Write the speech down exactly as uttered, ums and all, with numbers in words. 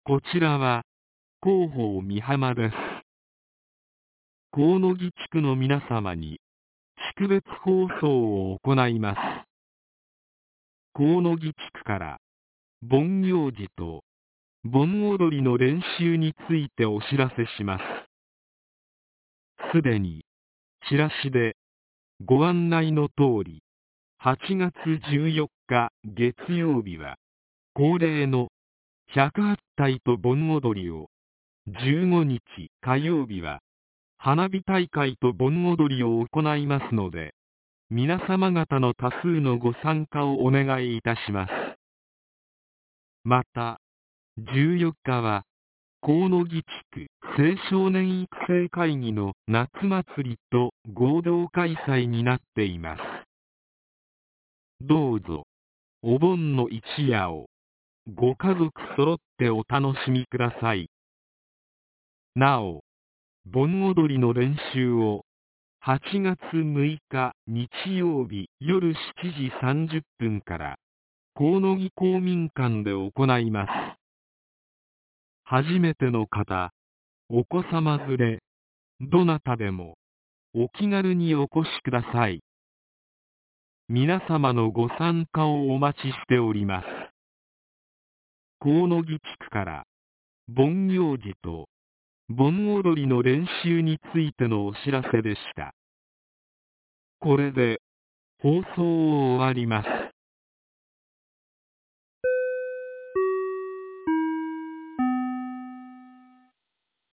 こちらは広報美浜です。河野木地区の皆様に地区別放送を行います。河野木地区から盆行事と盆踊りの練習についてお知らせします。すでにチラシでご案内の通り、はちがつじゅうよっか月曜日は恒例のひゃくはち体と盆踊りを、じゅうごにち火曜日は花火大会と盆踊りを行いますので、皆様方の多数のご参加をお願いいたします。また、じゅうよっかは河野木地区青少年育成会議の夏祭りと合同開催になっています。どうぞお盆の一夜をご家族揃ってお楽しみください。なお、盆踊りの練習をはちがつむいか日曜日夜しちじさんじゅっぷんから河野木公民館で行います。初めての方、お子様連れ、どなたでもお気軽にお越しください。皆様のご参加をお待ちしております。河野木地区から盆行事と盆踊りの練習についてのお知らせでした。これで放送を終わります。